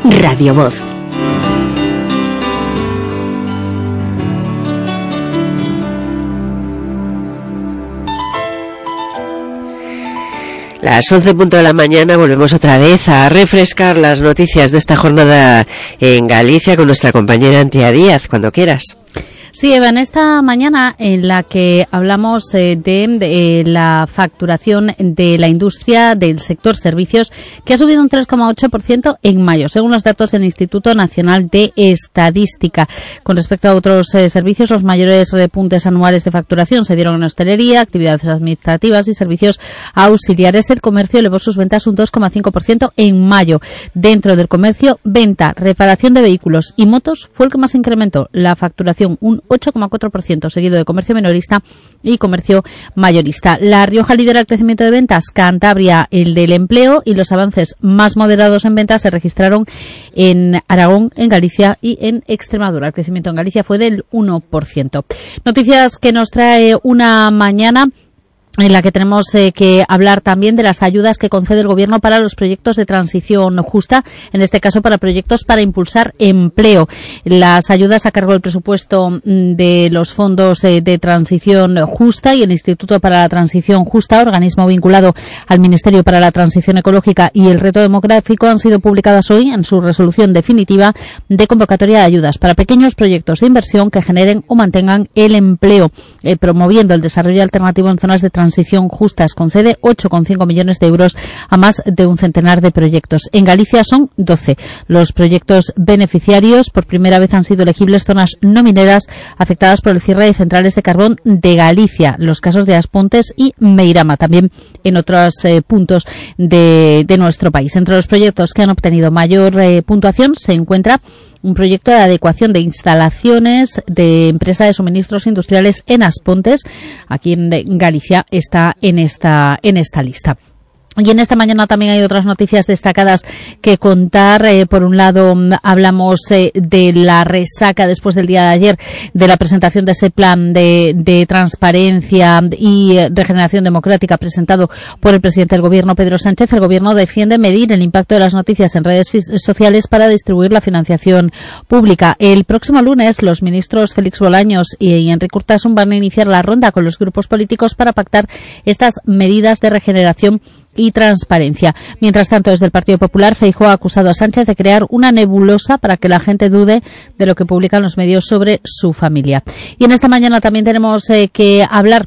Radio Voz. Las 11:00 de la mañana volvemos otra vez a refrescar las noticias de esta jornada en Galicia con nuestra compañera Antía Díaz, cuando quieras. Sí, Eva, en esta mañana en la que hablamos de la facturación de la industria del sector servicios, que ha subido un 3,8% en mayo, según los datos del Instituto Nacional de Estadística. Con respecto a otros servicios, los mayores repuntes anuales de facturación se dieron en hostelería, actividades administrativas y servicios auxiliares. El comercio elevó sus ventas un 2,5% en mayo. Dentro del comercio, venta, reparación de vehículos y motos fue el que más incrementó la facturación, un 8,4%, seguido de comercio minorista y comercio mayorista. La Rioja lidera el crecimiento de ventas, Cantabria el del empleo, y los avances más moderados en ventas se registraron en Aragón, en Galicia y en Extremadura. El crecimiento en Galicia fue del 1%. Noticias que nos trae una mañana en la que tenemos que hablar también de las ayudas que concede el Gobierno para los proyectos de transición justa, en este caso para proyectos para impulsar empleo. Las ayudas a cargo del presupuesto de los fondos de transición justa y el Instituto para la Transición Justa, organismo vinculado al Ministerio para la Transición Ecológica y el Reto Demográfico, han sido publicadas hoy en su resolución definitiva de convocatoria de ayudas para pequeños proyectos de inversión que generen o mantengan el empleo, promoviendo el desarrollo alternativo en zonas de transición justas. Concede 8,5 millones de euros a más de un centenar de proyectos. En Galicia son 12. Los proyectos beneficiarios por primera vez han sido elegibles zonas no mineras afectadas por el cierre de centrales de carbón de Galicia, los casos de Aspontes y Meirama, también en otros puntos de nuestro país. Entre los proyectos que han obtenido mayor puntuación se encuentra un proyecto de adecuación de instalaciones de empresa de suministros industriales en Aspontes, aquí en Galicia, está en esta lista. Y en esta mañana también hay otras noticias destacadas que contar. Por un lado, hablamos de la resaca después del día de ayer de la presentación de ese plan de transparencia y regeneración democrática presentado por el presidente del Gobierno, Pedro Sánchez. El Gobierno defiende medir el impacto de las noticias en redes sociales para distribuir la financiación pública. El próximo lunes, los ministros Félix Bolaños y Enrique Urtasun van a iniciar la ronda con los grupos políticos para pactar estas medidas de regeneración y transparencia. Mientras tanto, desde el Partido Popular, Feijóo ha acusado a Sánchez de crear una nebulosa para que la gente dude de lo que publican los medios sobre su familia. Y en esta mañana también tenemos que hablar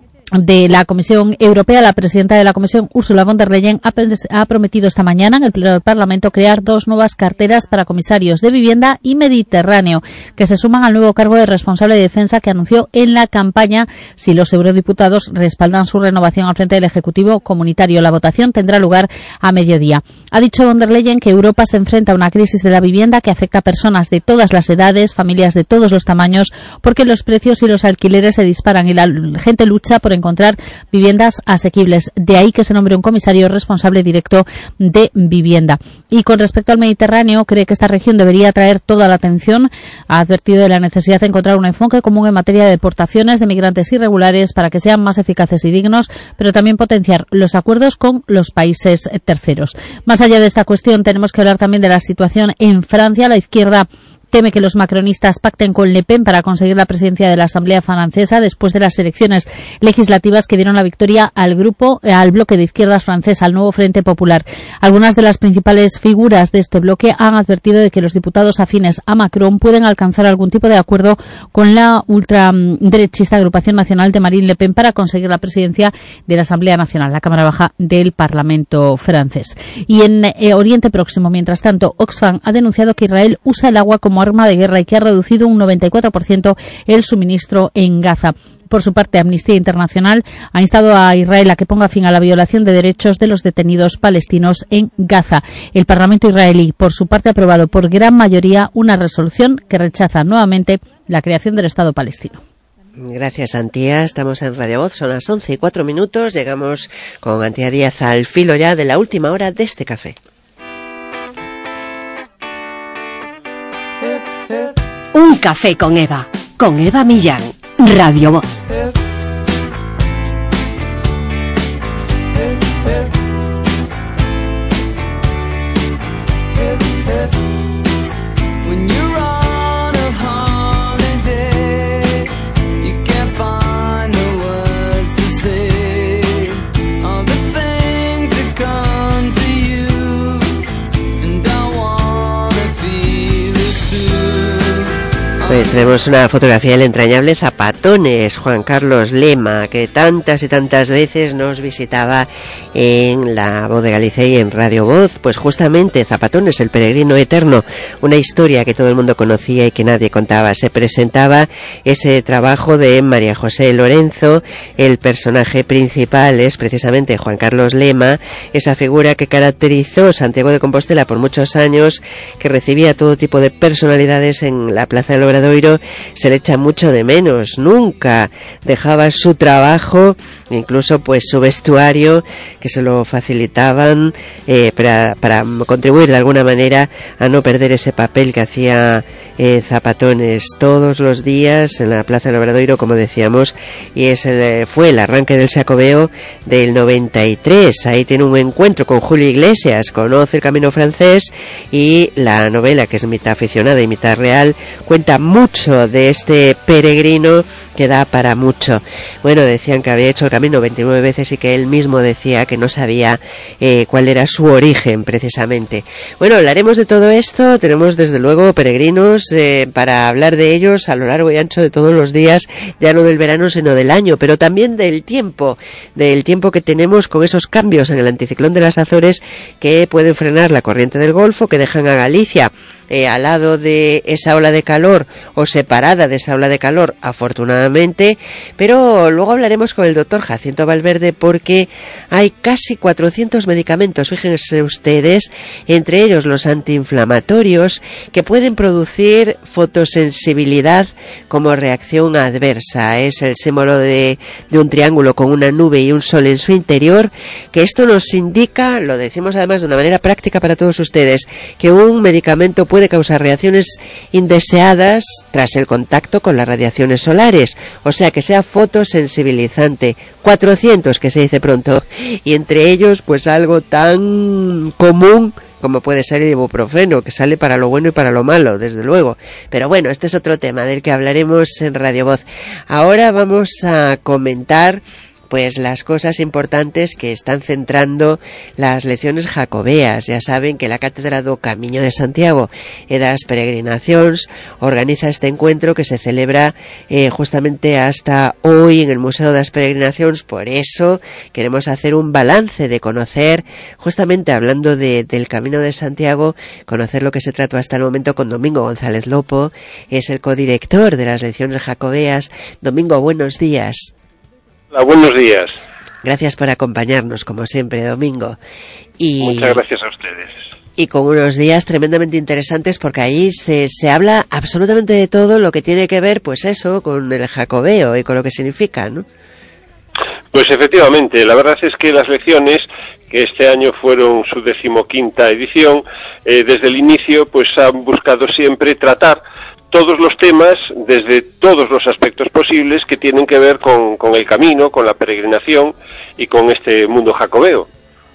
de la Comisión Europea. La presidenta de la Comisión, Ursula von der Leyen, ha prometido esta mañana en el Pleno del Parlamento crear 2 nuevas carteras para comisarios de vivienda y Mediterráneo, que se suman al nuevo cargo de responsable de defensa que anunció en la campaña si los eurodiputados respaldan su renovación al frente del Ejecutivo Comunitario. La votación tendrá lugar a mediodía. Ha dicho von der Leyen que Europa se enfrenta a una crisis de la vivienda que afecta a personas de todas las edades, familias de todos los tamaños, porque los precios y los alquileres se disparan y la gente lucha por encontrar viviendas asequibles. De ahí que se nombre un comisario responsable directo de vivienda. Y con respecto al Mediterráneo, cree que esta región debería atraer toda la atención. Ha advertido de la necesidad de encontrar un enfoque común en materia de deportaciones de migrantes irregulares para que sean más eficaces y dignos, pero también potenciar los acuerdos con los países terceros. Más allá de esta cuestión, tenemos que hablar también de la situación en Francia. La izquierda teme que los macronistas pacten con Le Pen para conseguir la presidencia de la Asamblea francesa después de las elecciones legislativas que dieron la victoria al bloque de izquierdas francesa, al nuevo Frente Popular. Algunas de las principales figuras de este bloque han advertido de que los diputados afines a Macron pueden alcanzar algún tipo de acuerdo con la ultraderechista Agrupación Nacional de Marine Le Pen para conseguir la presidencia de la Asamblea Nacional, la Cámara Baja del Parlamento francés. Y en Oriente Próximo, mientras tanto, Oxfam ha denunciado que Israel usa el agua como arma de guerra y que ha reducido un 94% el suministro en Gaza. Por su parte, Amnistía Internacional ha instado a Israel a que ponga fin a la violación de derechos de los detenidos palestinos en Gaza. El Parlamento israelí, por su parte, ha aprobado por gran mayoría una resolución que rechaza nuevamente la creación del Estado palestino. Gracias, Antía. Estamos en Radio Voz, son las 11:04. Llegamos con Antía Díaz al filo ya de la última hora de este café. Un café con Eva Millán, Radio Voz. Pues tenemos una fotografía del entrañable Zapatones, Juan Carlos Lema, que tantas y tantas veces nos visitaba en La Voz de Galicia y en Radio Voz. Pues justamente Zapatones, el peregrino eterno, una historia que todo el mundo conocía y que nadie contaba. Se presentaba ese trabajo de María José Lorenzo. El personaje principal es precisamente Juan Carlos Lema, esa figura que caracterizó Santiago de Compostela por muchos años, que recibía todo tipo de personalidades en la Plaza del Obradoiro. Se le echa mucho de menos, nunca dejaba su trabajo, incluso pues su vestuario, que se lo facilitaban para contribuir de alguna manera a no perder ese papel que hacía Zapatones todos los días en la Plaza del Obradoiro, como decíamos, y fue el arranque del Xacobeo del 93. Ahí tiene un encuentro con Julio Iglesias, conoce el camino francés, y la novela, que es mitad aficionada y mitad real, cuenta mucho de este peregrino que da para mucho. Bueno, decían que había hecho el camino 29 veces y que él mismo decía que no sabía cuál era su origen precisamente. Bueno, hablaremos de todo esto. Tenemos desde luego peregrinos para hablar de ellos a lo largo y ancho de todos los días, ya no del verano sino del año, pero también del tiempo que tenemos con esos cambios en el anticiclón de las Azores que pueden frenar la corriente del Golfo, que dejan a Galicia al lado de esa ola de calor o separada de esa ola de calor, afortunadamente. Pero luego hablaremos con el doctor Jacinto Valverde, porque hay casi 400 medicamentos, fíjense ustedes, entre ellos los antiinflamatorios, que pueden producir fotosensibilidad como reacción adversa. Es el símbolo de un triángulo con una nube y un sol en su interior, que esto nos indica, lo decimos además de una manera práctica para todos ustedes, que un medicamento puede causar reacciones indeseadas tras el contacto con las radiaciones solares, o sea que sea fotosensibilizante. 400, que se dice pronto, y entre ellos pues algo tan común como puede ser el ibuprofeno, que sale para lo bueno y para lo malo, desde luego. Pero bueno, este es otro tema del que hablaremos en Radio Voz. Ahora vamos a comentar pues las cosas importantes que están centrando las lecciones jacobeas. Ya saben que la Cátedra do Camiño de Santiago e das Peregrinacións organiza este encuentro que se celebra justamente hasta hoy en el Museo das Peregrinacións. Por eso queremos hacer un balance de conocer, justamente hablando del Camino de Santiago, conocer lo que se trató hasta el momento con Domingo González Lopo, es el codirector de las lecciones jacobeas. Domingo, buenos días. Hola, buenos días. Gracias por acompañarnos, como siempre, Domingo. Muchas gracias a ustedes. Y con unos días tremendamente interesantes, porque ahí se habla absolutamente de todo lo que tiene que ver, pues eso, con el jacobeo y con lo que significa, ¿no? Pues efectivamente, la verdad es que las lecciones, que este año fueron su 15ª edición, desde el inicio pues han buscado siempre tratar todos los temas desde todos los aspectos posibles que tienen que ver con el camino, con la peregrinación y con este mundo jacobeo.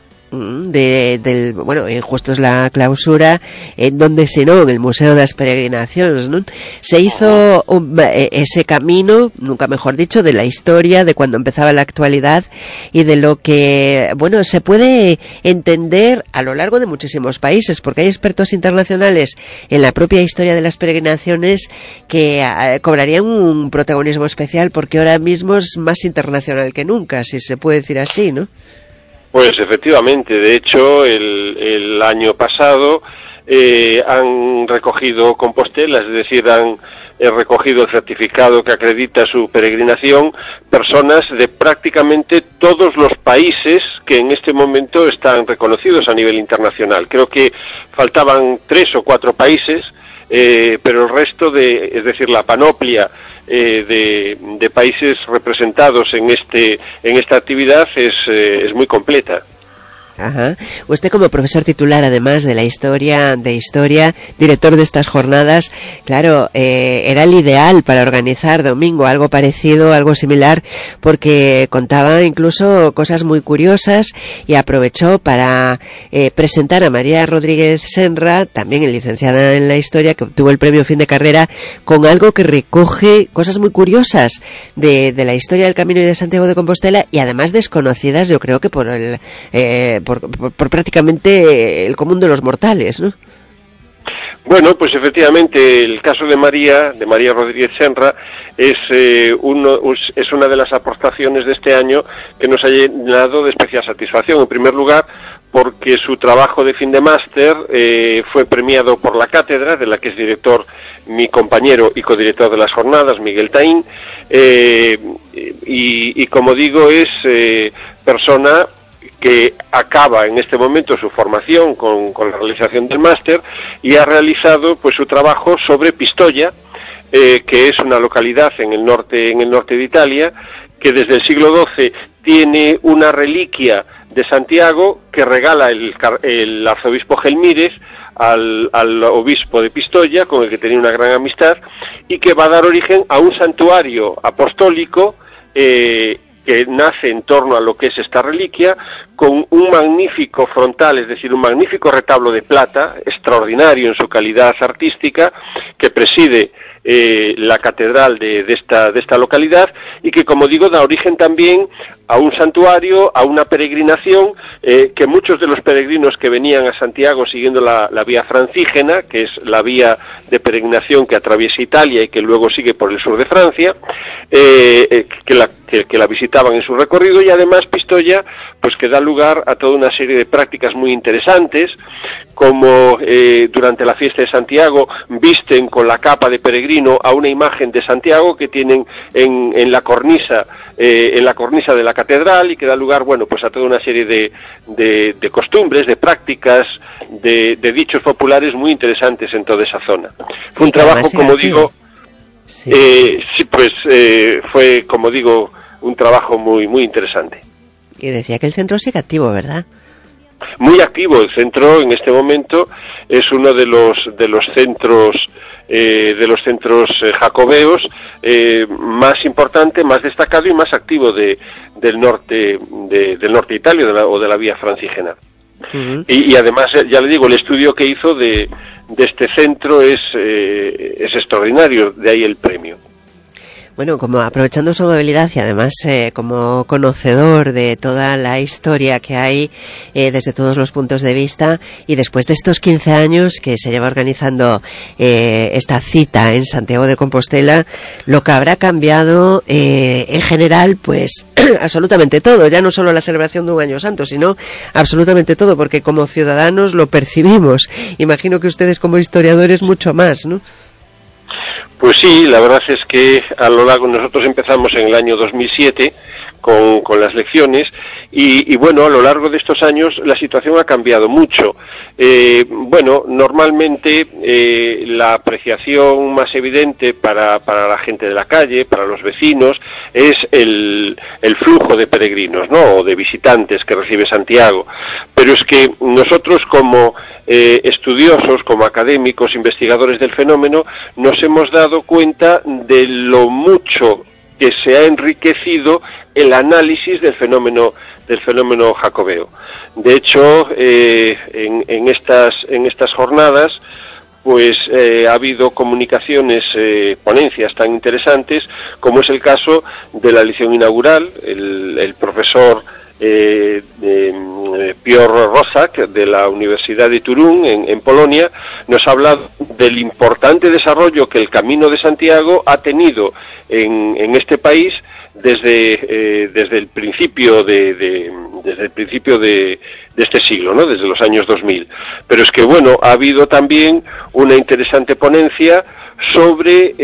Bueno, justo es la clausura, en donde si no, en el Museo das Peregrinacións, ¿no? Se hizo ese camino, nunca mejor dicho, de la historia, de cuando empezaba la actualidad y de lo que, bueno, se puede entender a lo largo de muchísimos países, porque hay expertos internacionales en la propia historia de las peregrinaciones que cobrarían un protagonismo especial, porque ahora mismo es más internacional que nunca, si se puede decir así, ¿no? Pues efectivamente, de hecho el año pasado han recogido Compostela, es decir, han recogido el certificado que acredita su peregrinación personas de prácticamente todos los países que en este momento están reconocidos a nivel internacional. Creo que faltaban 3 o 4 países, pero el resto es decir, la panoplia de países representados en esta actividad es muy completa. Ajá. Usted, como profesor titular, además de historia, director de estas jornadas, claro, era el ideal para organizar, Domingo, algo parecido, algo similar, porque contaba incluso cosas muy curiosas y aprovechó para presentar a María Rodríguez Senra, también licenciada en la historia, que obtuvo el premio fin de carrera, con algo que recoge cosas muy curiosas de la historia del Camino y de Santiago de Compostela, y además desconocidas, yo creo que por prácticamente el común de los mortales, ¿no? Bueno, pues efectivamente el caso de María Rodríguez Senra es una de las aportaciones de este año que nos ha llenado de especial satisfacción. En primer lugar, porque su trabajo de fin de máster fue premiado por la cátedra, de la que es director mi compañero y codirector de las jornadas, Miguel Taín, y como digo, es persona que acaba en este momento su formación con la realización del máster y ha realizado pues su trabajo sobre Pistoia, que es una localidad en el norte de Italia, que desde el siglo XII tiene una reliquia de Santiago que regala el arzobispo Gelmírez al obispo de Pistoia, con el que tenía una gran amistad, y que va a dar origen a un santuario apostólico que nace en torno a lo que es esta reliquia, con un magnífico frontal, es decir, un magnífico retablo de plata, extraordinario en su calidad artística, que preside la catedral de esta localidad, y que, como digo, da origen también a un santuario, a una peregrinación, que muchos de los peregrinos que venían a Santiago siguiendo la vía francígena, que es la vía de peregrinación que atraviesa Italia y que luego sigue por el sur de Francia, que la visitaban en su recorrido, y además Pistoia, pues que da lugar a toda una serie de prácticas muy interesantes, como durante la fiesta de Santiago visten con la capa de peregrino a una imagen de Santiago que tienen en la cornisa de la catedral, y que da lugar, bueno, pues a toda una serie de costumbres, de prácticas, de dichos populares muy interesantes en toda esa zona. Fue un trabajo, como digo, fue, como digo, un trabajo muy, muy interesante. Y decía que el centro sigue activo, ¿verdad? Muy activo. El centro en este momento es uno de los centros jacobeos más importante, más destacado y más activo del norte de Italia o de la vía francígena. Uh-huh. Y además, ya le digo, el estudio que hizo de este centro es extraordinario, de ahí el premio. Bueno, como aprovechando su amabilidad y además como conocedor de toda la historia que hay desde todos los puntos de vista, y después de estos 15 años que se lleva organizando esta cita en Santiago de Compostela, lo que habrá cambiado en general, pues absolutamente todo, ya no solo la celebración de un año santo, sino absolutamente todo, porque como ciudadanos lo percibimos. Imagino que ustedes como historiadores mucho más, ¿no? Pues sí, la verdad es que a lo largo, nosotros empezamos en el año 2007 con las lecciones y bueno, a lo largo de estos años la situación ha cambiado mucho. Bueno, normalmente la apreciación más evidente para la gente de la calle, para los vecinos, es el flujo de peregrinos, ¿no?, o de visitantes que recibe Santiago. Pero es que nosotros, como estudiosos, como académicos, investigadores del fenómeno, nos hemos dado cuenta de lo mucho que se ha enriquecido el análisis del fenómeno jacobeo. De hecho, en estas jornadas, pues ha habido comunicaciones, ponencias tan interesantes como es el caso de la lección inaugural. El profesor Piotr Rosak, de la Universidad de Turún en Polonia, nos ha hablado del importante desarrollo que el Camino de Santiago ha tenido en este país desde el principio de este siglo, ¿no?, desde los años 2000. Pero es que, bueno, ha habido también una interesante ponencia sobre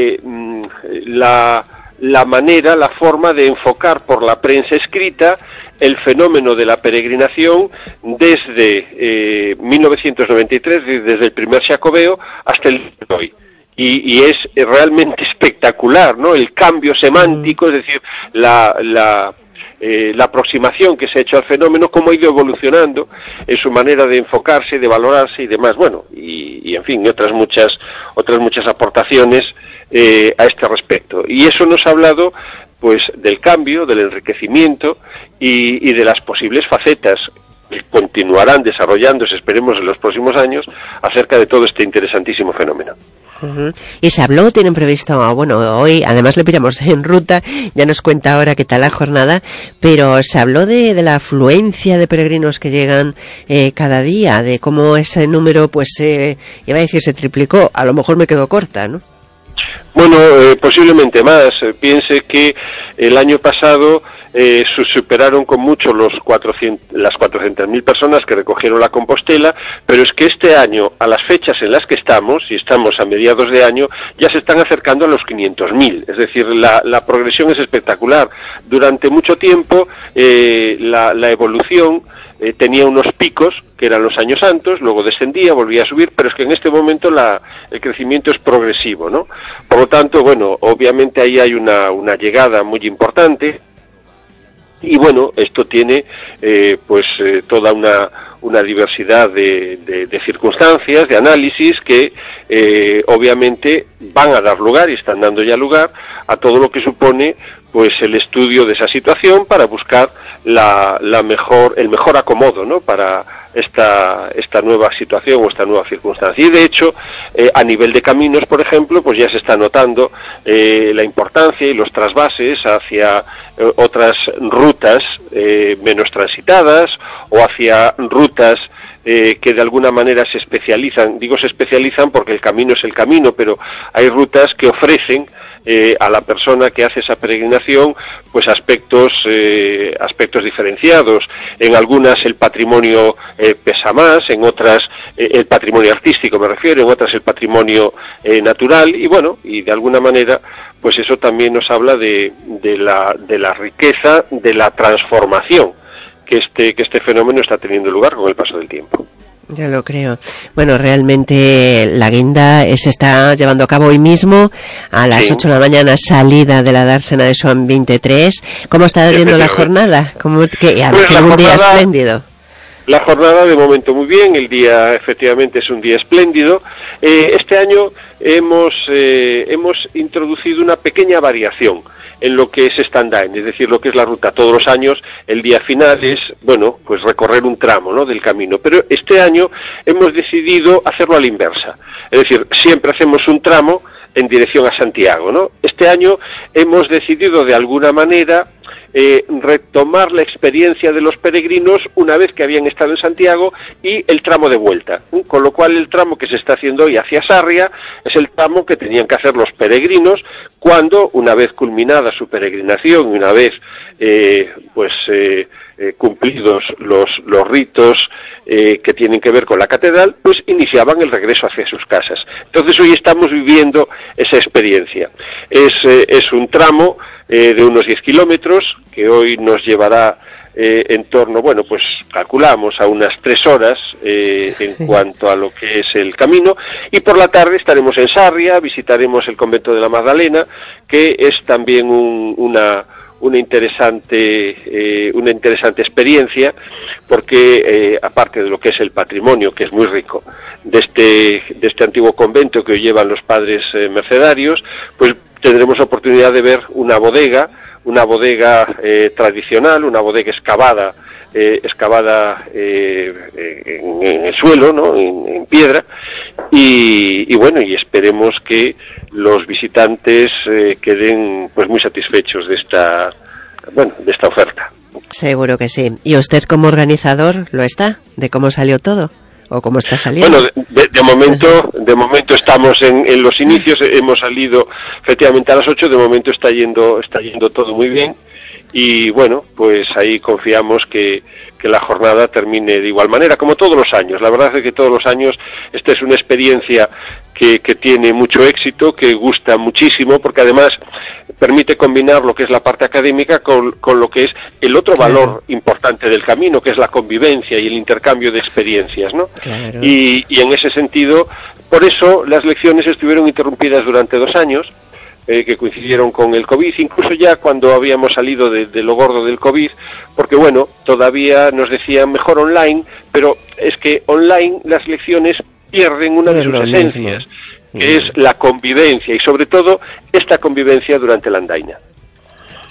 la manera, la forma de enfocar por la prensa escrita el fenómeno de la peregrinación desde 1993, desde el primer Jacobeo hasta el de hoy. Y es realmente espectacular, ¿no?, el cambio semántico, es decir, la aproximación que se ha hecho al fenómeno, cómo ha ido evolucionando en su manera de enfocarse, de valorarse y demás. Bueno, y en fin, otras muchas aportaciones a este respecto. Y eso nos ha hablado, pues, del cambio, del enriquecimiento y de las posibles facetas que continuarán desarrollándose, esperemos, en los próximos años, acerca de todo este interesantísimo fenómeno. Y se habló, tienen previsto, bueno, hoy además le piramos en ruta, ya nos cuenta ahora qué tal la jornada, pero se habló de la afluencia de peregrinos que llegan cada día, de cómo ese número, pues, iba a decir se triplicó, a lo mejor me quedo corta, ¿no? Bueno, posiblemente más. Piense que el año pasado superaron con mucho las 400.000 personas que recogieron la Compostela, pero es que este año, a las fechas en las que estamos, y estamos a mediados de año, ya se están acercando a los 500.000. Es decir, la progresión es espectacular. Durante mucho tiempo, la evolución tenía unos picos, que eran los años santos, luego descendía, volvía a subir, pero es que en este momento el crecimiento es progresivo, ¿no? Por lo tanto, bueno, obviamente ahí hay una llegada muy importante, y bueno, esto tiene toda una diversidad de circunstancias, de análisis que obviamente van a dar lugar y están dando ya lugar a todo lo que supone pues el estudio de esa situación para buscar el mejor acomodo, ¿no? Para esta nueva situación o esta nueva circunstancia. Y de hecho, a nivel de caminos, por ejemplo, pues ya se está notando la importancia y los trasvases hacia otras rutas menos transitadas o hacia rutas que de alguna manera se especializan. Digo se especializan porque el camino es el camino, pero hay rutas que ofrecen a la persona que hace esa peregrinación pues aspectos diferenciados. En algunas el patrimonio pesa más, en otras el patrimonio artístico me refiero, en otras el patrimonio natural, y bueno, y de alguna manera pues eso también nos habla de la riqueza, de la transformación que este fenómeno está teniendo lugar con el paso del tiempo. Ya lo creo. Bueno, realmente la guinda se está llevando a cabo hoy mismo a las 8 de la mañana, salida de la dársena de Swan 23. ¿Cómo está yendo la jornada? Un día espléndido. La jornada de momento muy bien, el día efectivamente es un día espléndido. Este año hemos introducido una pequeña variación en lo que es stand-in, es decir, lo que es la ruta. Todos los años el día final es, bueno, pues recorrer un tramo, ¿no?, del camino, pero este año hemos decidido hacerlo a la inversa, es decir, siempre hacemos un tramo en dirección a Santiago, ¿no? Este año hemos decidido de alguna manera retomar la experiencia de los peregrinos una vez que habían estado en Santiago y el tramo de vuelta, con lo cual el tramo que se está haciendo hoy hacia Sarria es el tramo que tenían que hacer los peregrinos cuando, una vez culminada su peregrinación y una vez cumplidos los ritos que tienen que ver con la catedral, pues iniciaban el regreso hacia sus casas. Entonces hoy estamos viviendo esa experiencia. Es un tramo de unos 10 kilómetros que hoy nos llevará en torno, bueno, pues calculamos a unas 3 horas en cuanto a lo que es el camino, y por la tarde estaremos en Sarria, visitaremos el convento de la Magdalena, que es también una interesante experiencia, porque aparte de lo que es el patrimonio, que es muy rico, de este antiguo convento que hoy llevan los padres mercedarios, pues tendremos oportunidad de ver una bodega tradicional, una bodega excavada en el suelo, ¿no?, en piedra, y bueno, y esperemos que los visitantes queden pues muy satisfechos de esta oferta. Seguro que sí. ¿Y usted como organizador lo está? ¿De cómo salió todo? ¿O cómo está saliendo? Bueno, de momento estamos en los inicios, hemos salido efectivamente a las 8, de momento está yendo todo muy bien, y bueno, pues ahí confiamos que la jornada termine de igual manera, como todos los años. La verdad es que todos los años esta es una experiencia que tiene mucho éxito, que gusta muchísimo, porque además permite combinar lo que es la parte académica con lo que es el otro valor importante del camino, que es la convivencia y el intercambio de experiencias, ¿no? Claro. Y en ese sentido, por eso las lecciones estuvieron interrumpidas durante 2 años, que coincidieron con el COVID, incluso ya cuando habíamos salido de lo gordo del COVID, porque bueno, todavía nos decían mejor online, pero es que online las lecciones pierden una de sus esencias, que es la convivencia, y sobre todo esta convivencia durante la andaina.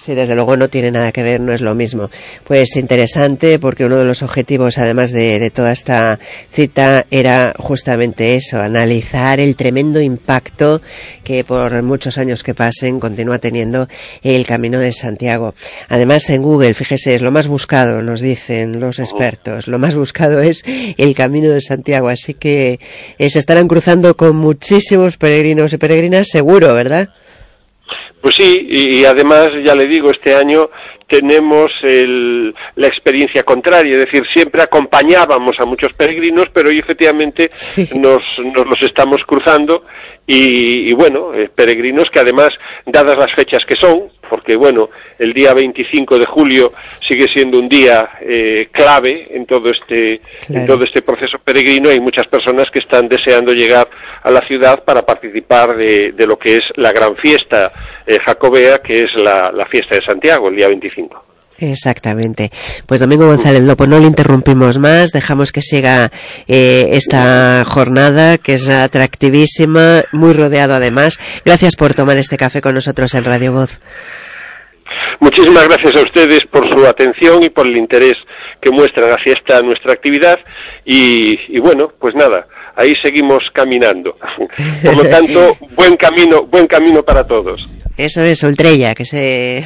Sí, desde luego no tiene nada que ver, no es lo mismo. Pues interesante, porque uno de los objetivos, además de toda esta cita, era justamente eso, analizar el tremendo impacto que por muchos años que pasen continúa teniendo el Camino de Santiago. Además, en Google, fíjese, es lo más buscado, nos dicen los expertos, lo más buscado es el Camino de Santiago, así que se estarán cruzando con muchísimos peregrinos y peregrinas, seguro, ¿verdad? Pues sí, y además, ya le digo, este año tenemos la experiencia contraria, es decir, siempre acompañábamos a muchos peregrinos, pero hoy efectivamente nos los estamos cruzando y bueno, peregrinos que además, dadas las fechas que son, porque bueno, el día 25 de julio sigue siendo un día clave en todo este proceso peregrino, hay muchas personas que están deseando llegar a la ciudad para participar de lo que es la gran fiesta jacobea, que es la fiesta de Santiago, el día 25. Exactamente. Pues Domingo González Lopo, no le interrumpimos más, dejamos que siga esta jornada, que es atractivísima, muy rodeado además. Gracias por tomar este café con nosotros en Radio Voz. Muchísimas gracias a ustedes por su atención y por el interés que muestran hacia esta nuestra actividad y bueno, pues nada, ahí seguimos caminando. Por lo tanto, buen camino para todos. Eso es, Ultrella, que se...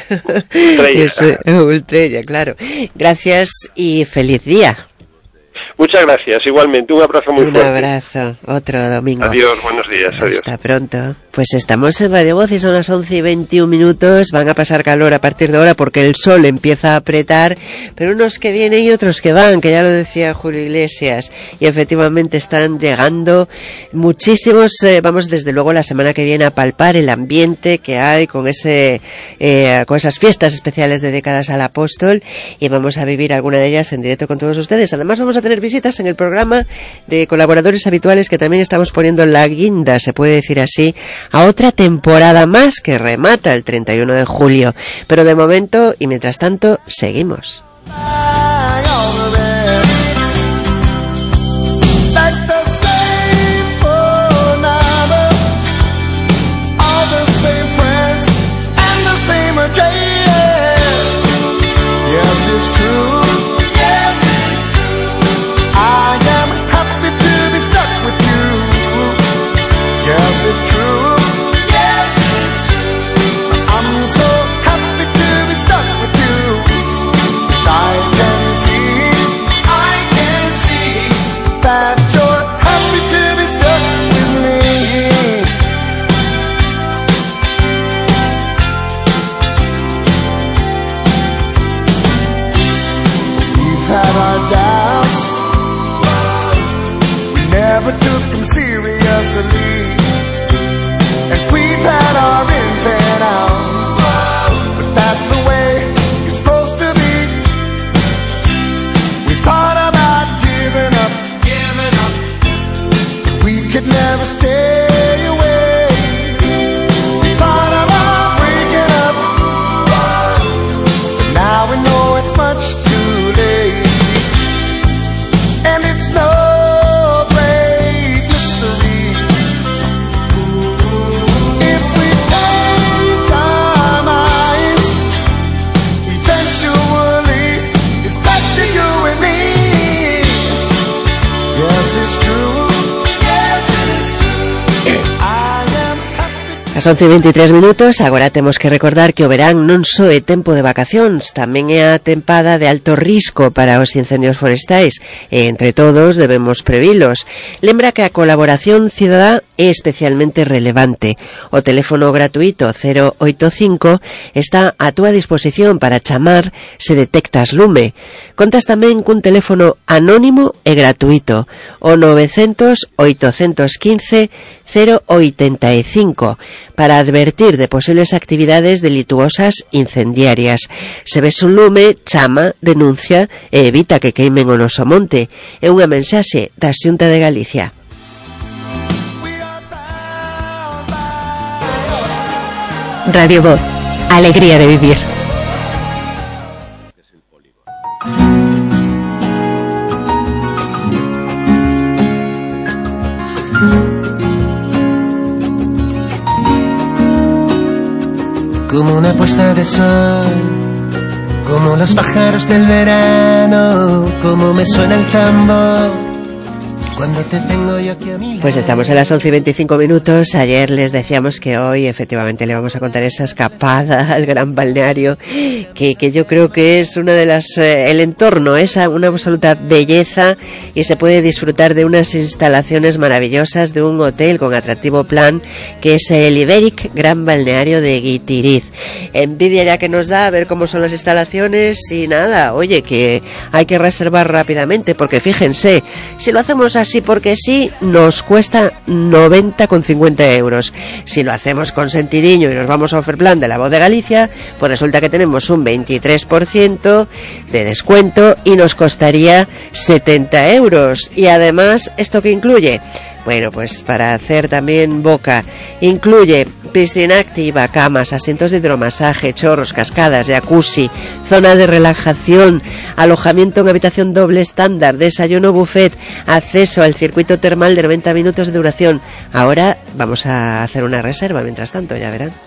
Ultrella, claro. Gracias y feliz día. Muchas gracias, igualmente, un abrazo muy fuerte. Un abrazo, otro domingo. Adiós, buenos días, adiós. Hasta pronto. Pues estamos en Radio Voz y son las 11:21, van a pasar calor a partir de ahora porque el sol empieza a apretar, pero unos que vienen y otros que van, que ya lo decía Julio Iglesias, y efectivamente están llegando muchísimos, vamos desde luego la semana que viene a palpar el ambiente que hay con esas fiestas especiales dedicadas al apóstol, y vamos a vivir alguna de ellas en directo con todos ustedes. Además vamos a tener visitas en el programa de colaboradores habituales que también estamos poniendo en la guinda, se puede decir así, a otra temporada más que remata el 31 de julio. Pero de momento, y mientras tanto, seguimos. As 11:23, agora temos que recordar que o verán non só é tempo de vacacións, tamén é a tempada de alto risco para os incendios forestais, e entre todos debemos previlos. Lembra que a colaboración cidadá é especialmente relevante. O teléfono gratuito 085 está a túa disposición para chamar se detectas lume. Contas tamén cun teléfono anónimo e gratuito, o 900-815 085, para advertir de posibles actividades delituosas incendiarias. Se ves un lume, chama, denuncia e evita que queimen o noso monte. É unha mensaxe da Xunta de Galicia. Radio Voz, alegría de vivir. como una puesta de sol, como los pájaros del verano, como me suena el tambor. Cuando te tengo yo aquí a mi lado. Pues estamos a las 11:25. Ayer les decíamos que hoy efectivamente le vamos a contar esa escapada al Gran Balneario, que yo creo que es una de las... el entorno es una absoluta belleza y se puede disfrutar de unas instalaciones maravillosas, de un hotel con atractivo plan que es el Iberic Gran Balneario de Guitiriz. Envidia ya que nos da a ver cómo son las instalaciones y nada, oye, que hay que reservar rápidamente porque fíjense, si lo hacemos así porque sí, nos cuesta 90,50 euros. Si lo hacemos con sentidiño y nos vamos a Offerplan de la Voz de Galicia, pues resulta que tenemos un 23% de descuento y nos costaría 70 euros. Y además, ¿esto qué incluye? Bueno, pues para hacer también boca, incluye piscina activa, camas, asientos de hidromasaje, chorros, cascadas, jacuzzi, zona de relajación, alojamiento en habitación doble estándar, desayuno buffet, acceso al circuito termal de 90 minutos de duración. Ahora vamos a hacer una reserva, mientras tanto, ya verán.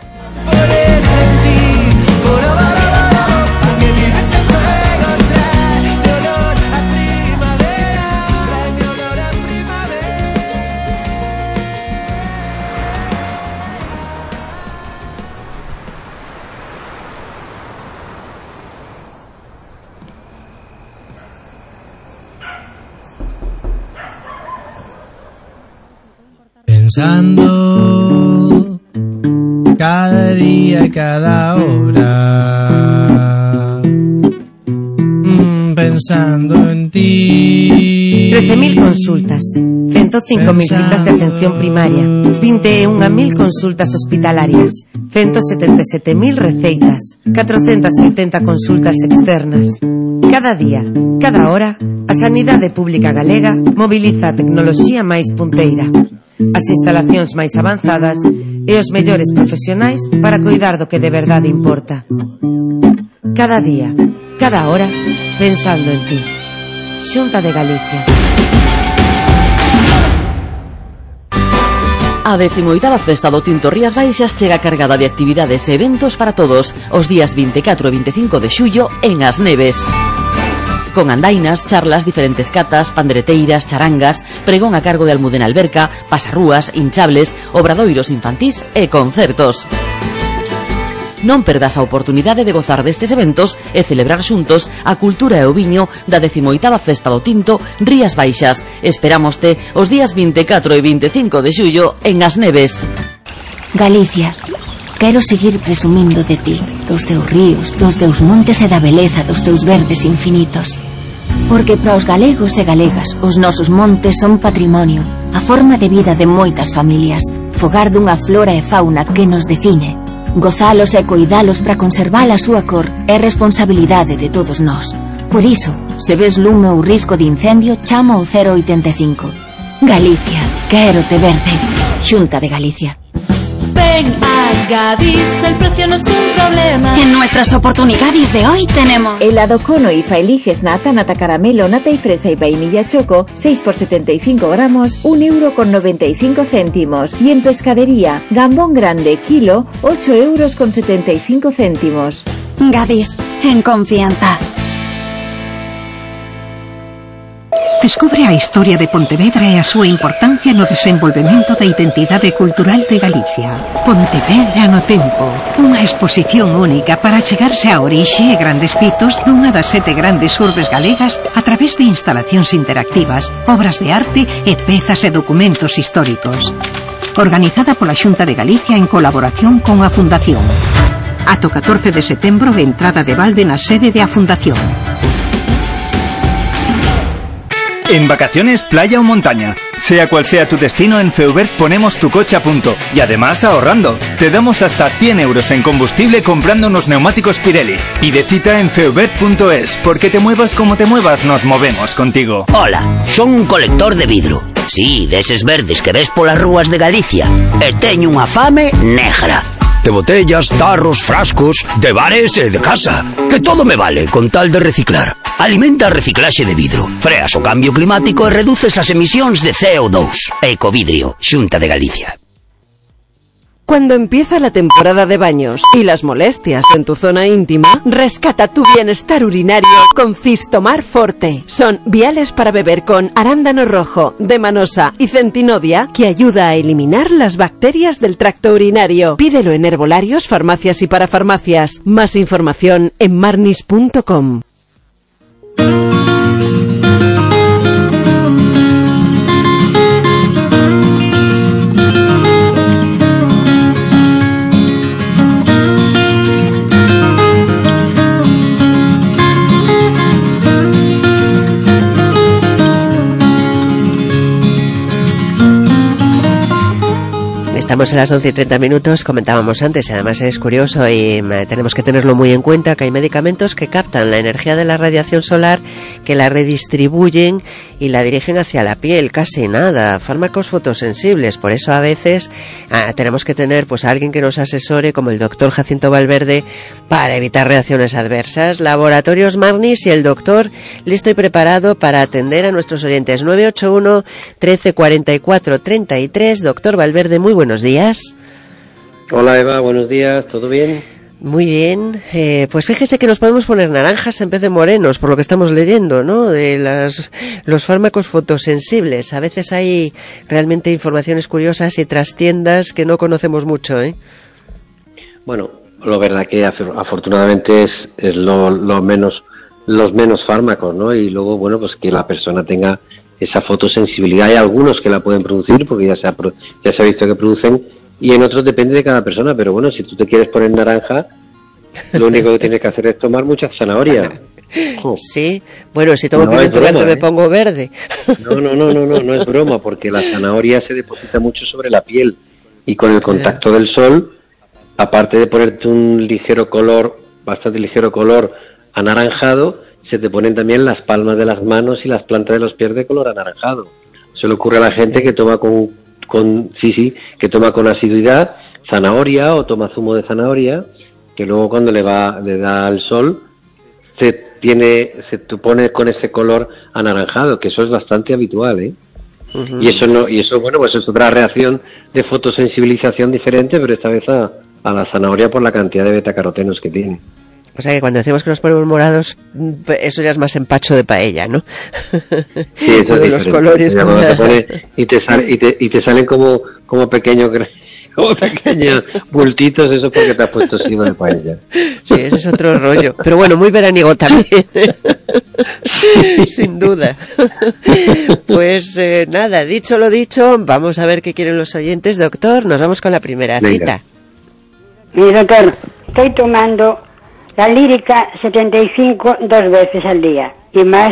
Pensando cada día y cada hora, pensando en ti. 13.000 consultas, 105.000 citas de atención primaria, 21.000 consultas hospitalarias, 177.000 receitas, 480 consultas externas. Cada día, cada hora, a Sanidade Pública Galega mobiliza a tecnoloxía máis punteira, as instalacións máis avanzadas e os mellores profesionais para coidar do que de verdade importa. Cada día, cada hora, pensando en ti. Xunta de Galicia. A 18ª Festa do Tinto Rías Baixas chega cargada de actividades e eventos para todos os días 24 e 25 de xullo en As Neves. Con andainas, charlas, diferentes catas, pandereteiras, charangas, pregón a cargo de Almudena Alberca, pasarrúas, hinchables, obradoiros infantís e concertos. Non perdas a oportunidade de gozar destes eventos e celebrar xuntos a cultura e o viño da 18ª Festa do Tinto Rías Baixas. Esperámoste os días 24 e 25 de xullo en As Neves. Galicia, quero seguir presumindo de ti, dos teus ríos, dos teus montes e da beleza dos teus verdes infinitos. Porque para os galegos e galegas os nosos montes son patrimonio, a forma de vida de moitas familias, fogar dunha flora e fauna que nos define. Gozalos e coidalos para conservar a súa cor é responsabilidade de todos nós. Por iso, se ves lume ou risco de incendio, chama ao 085. Galicia, quero te verde. Xunta de Galicia. Ven a Gadis, el precio no es un problema. En nuestras oportunidades de hoy tenemos helado cono y faeliges nata, nata caramelo, nata y fresa y vainilla choco, 6 por 75 gramos, 1,95 €. Y en pescadería, gambón grande, kilo, 8,75 €. Gadis, en confianza. Descubre a historia de Pontevedra e a súa importancia no desenvolvemento da identidade cultural de Galicia. Pontevedra no tempo, unha exposición única para chegarse á orixe e grandes fitos dunha das 7 grandes urbes galegas a través de instalacións interactivas, obras de arte e pezas e documentos históricos. Organizada pola Xunta de Galicia en colaboración con a Fundación. Ata o 14 de setembro, entrada de balde na sede de a Fundación. En vacaciones, playa o montaña. Sea cual sea tu destino, en Feubert ponemos tu coche a punto. Y además ahorrando. Te damos hasta 100 euros en combustible comprando unos neumáticos Pirelli. Pide cita en feubert.es, porque te muevas como te muevas, nos movemos contigo. Hola, son un colector de vidro. Sí, deses verdes que ves polas rúas de Galicia. E teño unha fame negra. De botellas, tarros, frascos, de bares e de casa. Que todo me vale con tal de reciclar. Alimenta a reciclaxe de vidro. Freas o cambio climático e reduces as emisións de CO2. Ecovidrio, Xunta de Galicia. Cuando empieza la temporada de baños y las molestias en tu zona íntima, rescata tu bienestar urinario con Cistomar Forte. Son viales para beber con arándano rojo, demanosa y centinodia que ayuda a eliminar las bacterias del tracto urinario. Pídelo en herbolarios, farmacias y parafarmacias. Más información en marnis.com. Estamos a las 11:30, comentábamos antes, y además es curioso y tenemos que tenerlo muy en cuenta, que hay medicamentos que captan la energía de la radiación solar, que la redistribuyen y la dirigen hacia la piel, casi nada, fármacos fotosensibles. Por eso a veces tenemos que tener pues a alguien que nos asesore, como el doctor Jacinto Valverde, para evitar reacciones adversas. Laboratorios Marnis y el doctor listo y preparado para atender a nuestros oyentes. 981 13 44 33. Doctor Valverde, muy buenos días. Hola Eva, buenos días, ¿todo bien? Muy bien, pues fíjese que nos podemos poner naranjas en vez de morenos, por lo que estamos leyendo, ¿no? De los fármacos fotosensibles. A veces hay realmente informaciones curiosas y trastiendas que no conocemos mucho, ¿eh? Bueno, lo verdad que afortunadamente es los menos fármacos, ¿no? Y luego, bueno, pues que la persona tenga esa fotosensibilidad. Hay algunos que la pueden producir porque ya se ha visto que producen, y en otros depende de cada persona, pero bueno, si tú te quieres poner naranja, lo único que tienes que hacer es tomar mucha zanahoria. Sí, bueno, si tomo pimiento verde me pongo verde. No es broma, porque la zanahoria se deposita mucho sobre la piel y con el contacto del sol, aparte de ponerte un bastante ligero color anaranjado, se te ponen también las palmas de las manos y las plantas de los pies de color anaranjado. Se le ocurre a la gente que toma que toma con asiduidad zanahoria o toma zumo de zanahoria, que luego cuando le da el sol se te pone con ese color anaranjado, que eso es bastante habitual, ¿eh? Uh-huh. Y eso bueno, pues es otra reacción de fotosensibilización diferente, pero esta vez a la zanahoria por la cantidad de betacarotenos que tiene. O sea que cuando decimos que nos ponemos morados, eso ya es más empacho de paella, ¿no? Sí, eso es los colores. Y te salen como pequeños bultitos, eso porque te has puesto encima de paella. Sí, ese es otro rollo. Pero bueno, muy veraniego también. Sin duda. Pues nada, dicho lo dicho, vamos a ver qué quieren los oyentes. Doctor, nos vamos con la primera cita. Mi doctor, estoy tomando la lírica 75 2 veces al día y más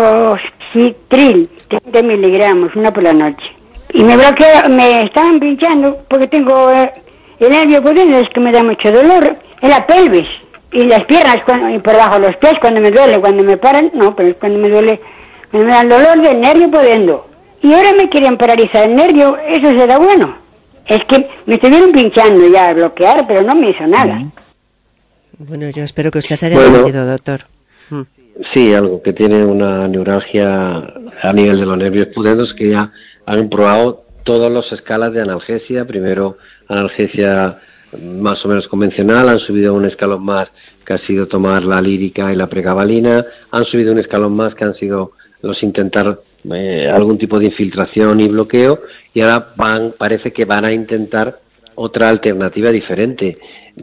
oxitril 30 miligramos, una por la noche. Y me estaban pinchando porque tengo el nervio potente, es que me da mucho dolor en la pelvis y las piernas y por debajo los pies cuando me duele, cuando me paran, no, pero cuando me duele, me da el dolor del nervio potente. Y ahora me quieren paralizar el nervio, ¿eso será bueno? Es que me estuvieron pinchando ya a bloquear, pero no me hizo nada. Bueno, yo espero que usted haya entendido, doctor. Sí, algo que tiene una neuralgia a nivel de los nervios pudendos, que ya han probado todas las escalas de analgesia. Primero, analgesia más o menos convencional, han subido un escalón más, que ha sido tomar la lírica y la pregabalina, han subido un escalón más, que han sido los intentar algún tipo de infiltración y bloqueo, y ahora parece que van a intentar otra alternativa diferente.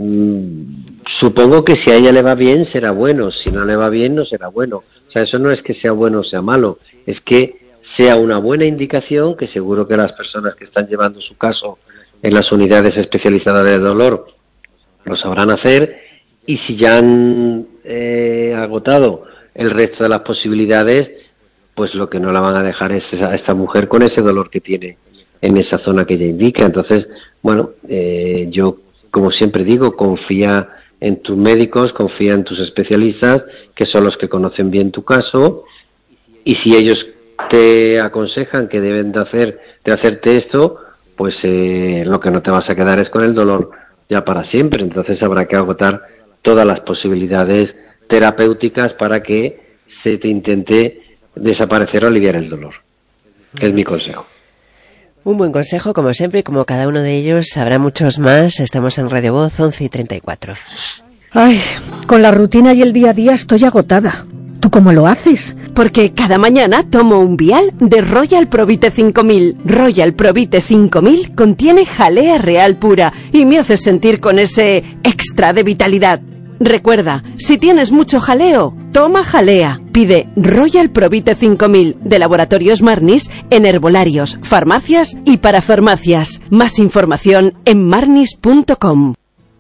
Supongo que si a ella le va bien será bueno, si no le va bien no será bueno. O sea, eso no es que sea bueno o sea malo, es que sea una buena indicación, que seguro que las personas que están llevando su caso en las unidades especializadas de dolor lo sabrán hacer, y si ya han agotado el resto de las posibilidades, pues lo que no la van a dejar es a esta mujer con ese dolor que tiene en esa zona que ella indica. Entonces, bueno, yo, como siempre digo, confía en tus médicos, confía en tus especialistas, que son los que conocen bien tu caso, y si ellos te aconsejan que deben de hacerte esto, pues lo que no te vas a quedar es con el dolor ya para siempre. Entonces habrá que agotar todas las posibilidades terapéuticas para que se te intente desaparecer o aliviar el dolor, que es mi consejo. Un buen consejo, como siempre, y como cada uno de ellos, habrá muchos más. Estamos en Radio Voz, 11:34. Ay, con la rutina y el día a día estoy agotada. ¿Tú cómo lo haces? Porque cada mañana tomo un vial de Royal Provite 5000. Royal Provite 5000 contiene jalea real pura y me hace sentir con ese extra de vitalidad. Recuerda, si tienes mucho jaleo, toma jalea. Pide Royal Provite 5000 de Laboratorios Marnis en herbolarios, farmacias y parafarmacias. Más información en marnis.com.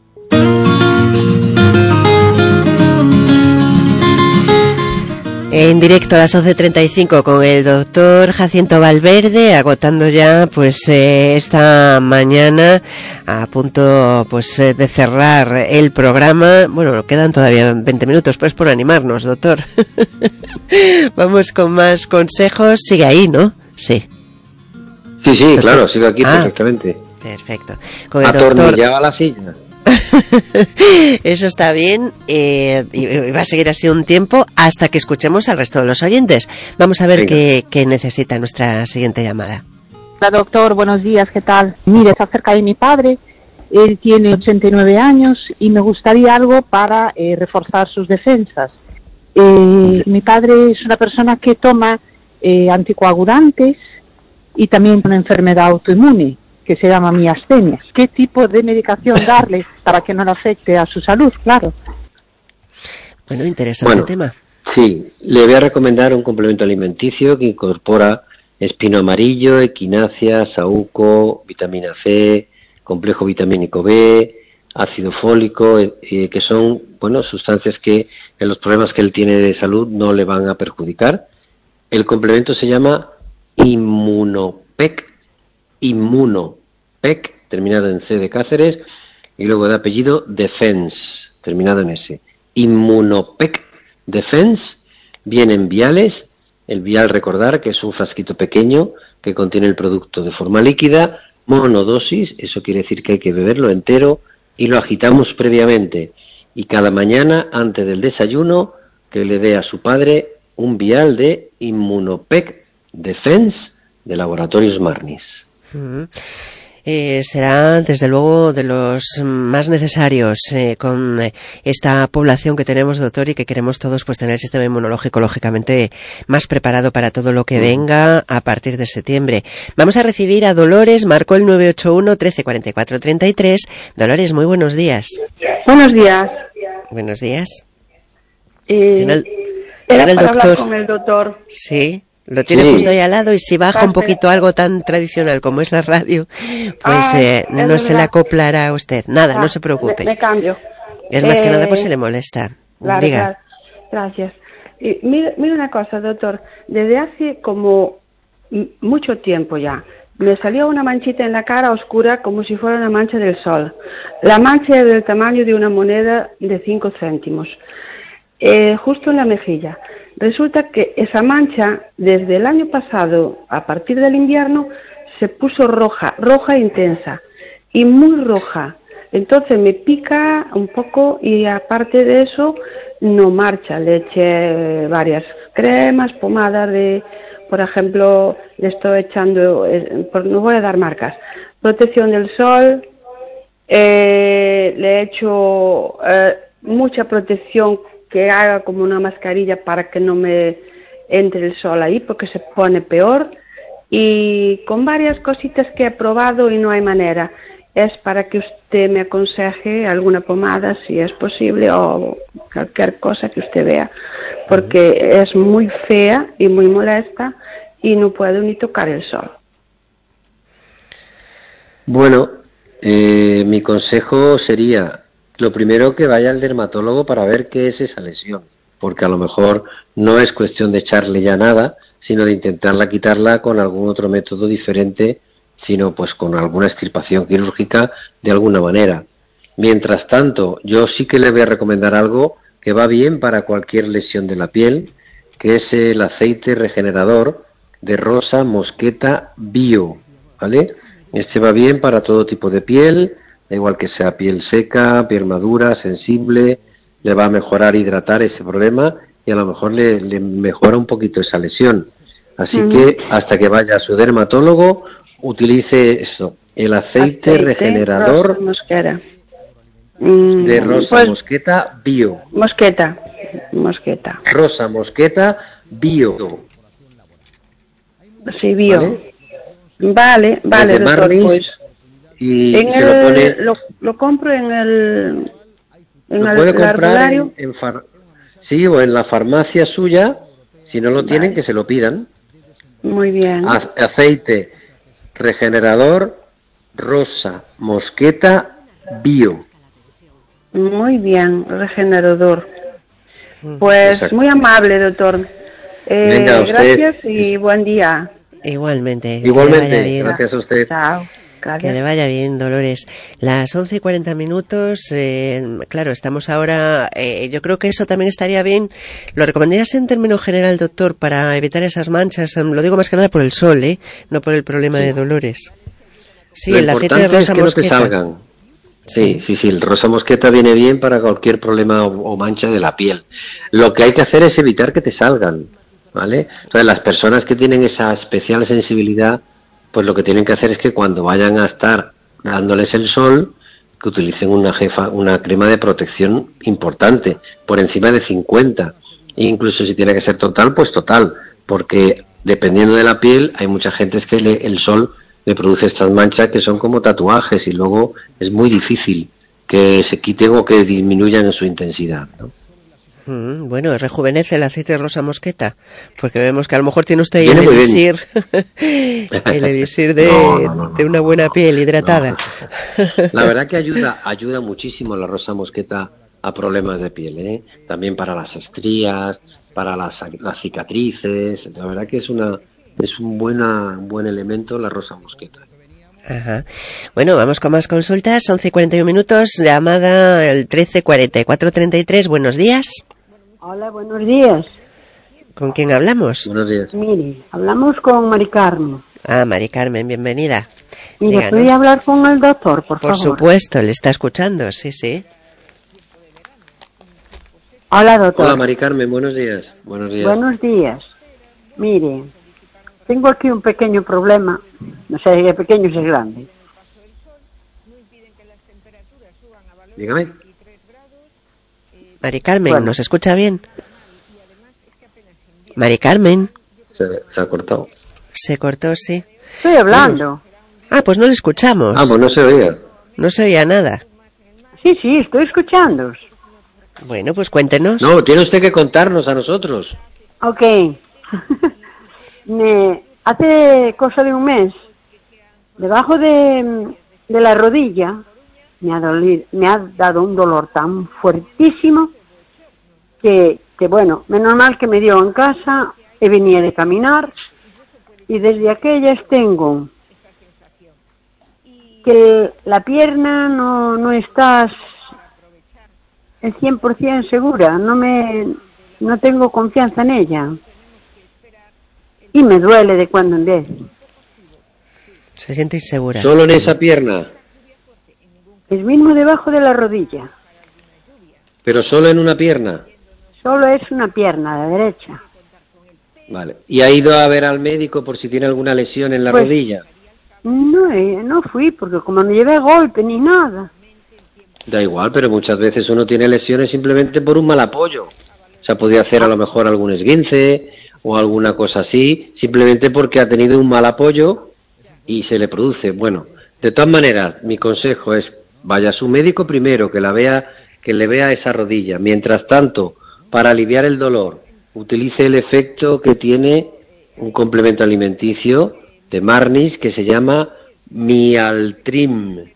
En directo a las 11:35 con el doctor Jacinto Valverde, agotando ya pues esta mañana, a punto pues de cerrar el programa. Bueno, quedan todavía 20 minutos pues por animarnos, doctor. Vamos con más consejos. Sigue ahí, ¿no? Sí. Sí, claro, sigo aquí perfectamente. Perfecto. Con el atornillado a la silla. Eso está bien, y va a seguir así un tiempo hasta que escuchemos al resto de los oyentes. Vamos a ver qué necesita nuestra siguiente llamada. Hola doctor, buenos días, ¿qué tal? Mire, es acerca de mi padre. Él tiene 89 años y me gustaría algo para reforzar sus defensas. Mi padre es una persona que toma anticoagulantes y también una enfermedad autoinmune que se llama miastenia. ¿Qué tipo de medicación darle para que no le afecte a su salud? Claro. Bueno, interesante tema. Sí, le voy a recomendar un complemento alimenticio que incorpora espino amarillo, equinacia, saúco, vitamina C, complejo vitamínico B, ácido fólico, que son, sustancias que en los problemas que él tiene de salud no le van a perjudicar. El complemento se llama Immunopec, terminado en C de Cáceres, y luego de apellido Defense, terminado en S. Immunopec Defense, vienen viales. El vial, recordar que es un frasquito pequeño que contiene el producto de forma líquida, monodosis, eso quiere decir que hay que beberlo entero, y lo agitamos previamente. Y cada mañana, antes del desayuno, que le dé a su padre un vial de Immunopec Defense de Laboratorios Marnis. Será desde luego de los más necesarios con esta población que tenemos, doctor, y que queremos todos pues tener el sistema inmunológico lógicamente más preparado para todo lo que venga a partir de septiembre. Vamos a recibir a Dolores, marcó el 981 13 44 33. Dolores, muy buenos días. Buenos días. Buenos días. Era para hablar con el doctor. Sí. Lo tiene justo ahí al lado, y si baja un poquito algo tan tradicional como es la radio, pues no se le acoplará a usted. Nada, no se preocupe. Me cambio. Es más que nada pues si le molesta. Claro, Diga. Gracias. Mire una cosa, doctor. Desde hace como mucho tiempo ya, me salió una manchita en la cara oscura como si fuera una mancha del sol. La mancha es del tamaño de una moneda de 5 céntimos. Justo en la mejilla. Resulta que esa mancha, desde el año pasado, a partir del invierno, se puso roja intensa, y muy roja. Entonces me pica un poco, y aparte de eso, no marcha. Le eché varias cremas, pomadas por ejemplo, le estoy echando, no voy a dar marcas, protección del sol, le he hecho mucha protección que haga como una mascarilla para que no me entre el sol ahí, porque se pone peor, y con varias cositas que he probado y no hay manera. Es para que usted me aconseje alguna pomada, si es posible, o cualquier cosa que usted vea, porque es muy fea y muy molesta y no puedo ni tocar el sol. Bueno, mi consejo sería, lo primero, que vaya al dermatólogo para ver qué es esa lesión, porque a lo mejor no es cuestión de echarle ya nada, sino de intentarla quitarla con algún otro método diferente, sino pues con alguna extirpación quirúrgica de alguna manera. Mientras tanto, yo sí que le voy a recomendar algo que va bien para cualquier lesión de la piel, que es el aceite regenerador de Rosa Mosqueta Bio, ¿vale? Este va bien para todo tipo de piel, da igual que sea piel seca, piel madura, sensible, le va a mejorar, hidratar ese problema, y a lo mejor le mejora un poquito esa lesión. Así que hasta que vaya a su dermatólogo, utilice eso, el aceite regenerador rosa mosqueta. de rosa mosqueta bio. Mosqueta. Rosa mosqueta bio. Sí, bio. Vale, doctor, Marnis, pues. Y en se lo pone... Lo compro en el... Lo puede comprar sí, o en la farmacia suya. Si no lo tienen, que se lo pidan. Muy bien. Aceite regenerador rosa mosqueta bio. Muy bien, regenerador. Pues Exacto. muy amable, doctor. Venga, usted. Gracias y buen día. Igualmente. Igualmente, gracias a usted. Chao. Que le vaya bien, Dolores. Las 11:40, claro, estamos ahora, yo creo que eso también estaría bien. ¿Lo recomendarías en términos general, doctor, para evitar esas manchas? Lo digo más que nada por el sol, no por el problema de Dolores. Sí, Lo el aceite de importante rosa es que mosqueta. no te salgan. Sí, el rosa mosqueta viene bien para cualquier problema o mancha de la piel. Lo que hay que hacer es evitar que te salgan, ¿vale? Entonces, las personas que tienen esa especial sensibilidad, pues lo que tienen que hacer es que cuando vayan a estar dándoles el sol, que utilicen una crema de protección importante, por encima de 50. E incluso si tiene que ser total, pues total, porque dependiendo de la piel, hay mucha gente que el sol le produce estas manchas que son como tatuajes y luego es muy difícil que se quiten o que disminuyan en su intensidad, ¿no? Bueno, rejuvenece el aceite de rosa mosqueta, porque vemos que a lo mejor tiene usted ahí Viene el muy bien. elixir, el elixir de una buena piel hidratada. La verdad que ayuda muchísimo la rosa mosqueta a problemas de piel, también para las estrías, para las cicatrices. La verdad que es un buen elemento la rosa mosqueta. Ajá. Bueno, vamos con más consultas. 11:41, llamada el 134433. Buenos días. Hola, buenos días. ¿Con quién hablamos? Buenos días. Mire, hablamos con Mari Carmen. Mari Carmen, bienvenida. Mire, Díganos. ¿puede hablar con el doctor, por favor? Por supuesto, le está escuchando, sí. Hola, doctor. Hola, Mari Carmen, buenos días. Buenos días. Buenos días. Mire, tengo aquí un pequeño problema. No sé si es pequeño o si es grande. Dígame. Mari Carmen, Bueno. ¿nos escucha bien? Mari Carmen. Se ha cortado. Se cortó, sí. Estoy hablando. Pues no le escuchamos. Pues no se oía. No se oía nada. Sí, estoy escuchando. Bueno, pues cuéntenos. No, tiene usted que contarnos a nosotros. Ok. Hace cosa de un mes, debajo de la rodilla, me ha dado un dolor tan fuertísimo que bueno, menos mal que me dio en casa, he venido de caminar y desde aquellas tengo que la pierna no está el 100% segura, no tengo confianza en ella y me duele de cuando en vez. Se siente insegura. ¿Solo en esa pierna? Es mismo debajo de la rodilla. ¿Pero solo en una pierna? Solo es una pierna, la derecha. Vale. ¿Y ha ido a ver al médico por si tiene alguna lesión en la Pues, rodilla? No fui, porque como no llevé golpe ni nada. Da igual, pero muchas veces uno tiene lesiones simplemente por un mal apoyo. O sea, podía hacer a lo mejor algún esguince o alguna cosa así, simplemente porque ha tenido un mal apoyo y se le produce. Bueno, de todas maneras, mi consejo es vaya a su médico primero, que le vea esa rodilla. Mientras tanto, para aliviar el dolor, utilice el efecto que tiene un complemento alimenticio de Marnis que se llama Mialtrim.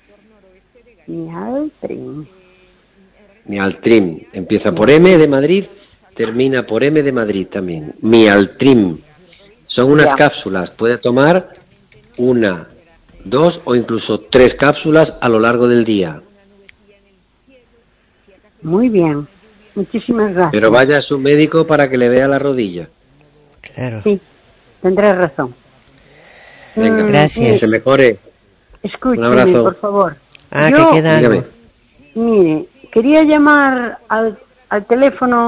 Mialtrim. Empieza por M de Madrid, termina por M de Madrid también. Mialtrim. Son unas cápsulas. Puede tomar 1, 2 o incluso 3 cápsulas a lo largo del día. Muy bien. Muchísimas gracias. Pero vaya a su médico para que le vea la rodilla. Claro. Sí, tendré razón. Venga, gracias. Que se mejore. Un Escúcheme, abrazo. por favor. Que queda algo. Mire, quería llamar al teléfono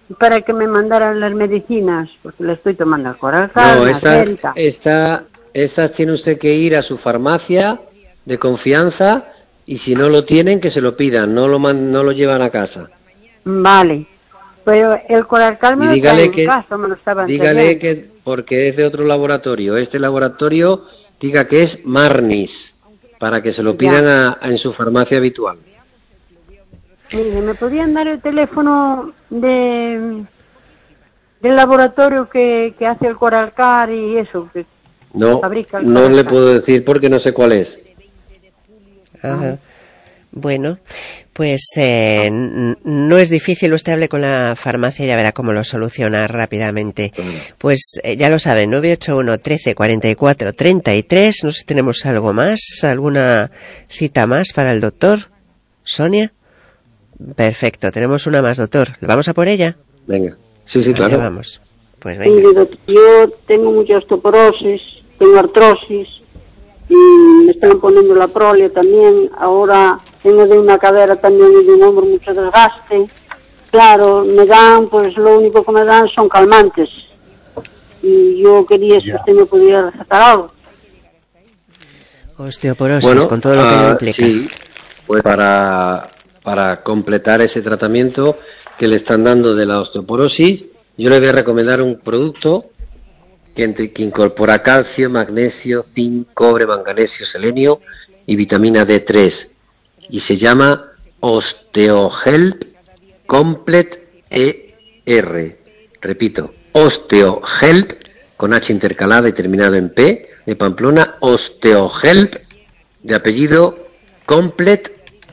para que me mandaran las medicinas, porque le estoy tomando el Coralcal, No, la Celta. estas tiene usted que ir a su farmacia de confianza y si no lo tienen, que se lo pidan, no lo llevan a casa. Vale, pero el Coralcal me lo trae en casa, me lo estaban dígale que, porque es de otro laboratorio, este laboratorio diga que es Marnis, para que se lo pidan en su farmacia habitual. Mire, ¿me podrían dar el teléfono del laboratorio que hace el Coralcar y eso? Que No, fabrica el no Coralcar? le puedo decir porque no sé cuál es. Ajá. Bueno, pues no es difícil, usted hable con la farmacia y ya verá cómo lo soluciona rápidamente. Pues ya lo saben, 981 13 44 33, no sé si tenemos algo más, alguna cita más para el doctor, Sonia. Perfecto, tenemos una más, doctor. ¿Vamos a por ella? Venga, sí, claro. Allá vamos. Pues venga. Mire, doctor, yo tengo mucha osteoporosis, tengo artrosis, y me están poniendo la prole también. Ahora tengo de una cadera también y de un hombro mucho desgaste. Claro, me dan, pues lo único que me dan son calmantes. Y yo quería si usted me pudiera recetar algo. Osteoporosis, con todo lo que lo implica. Sí, pues para completar ese tratamiento que le están dando de la osteoporosis, yo le voy a recomendar un producto que incorpora calcio, magnesio, zinc, cobre, manganesio, selenio y vitamina D3 y se llama OsteoHelp Complete ER. Repito, OsteoHelp con H intercalada y terminado en P de Pamplona, OsteoHelp de apellido Complete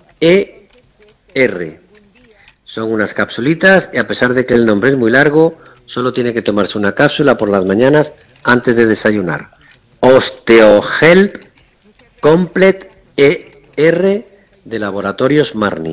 ER. Son unas capsulitas y a pesar de que el nombre es muy largo, solo tiene que tomarse una cápsula por las mañanas antes de desayunar. OsteoHelp Complete ER de Laboratorios Marnis.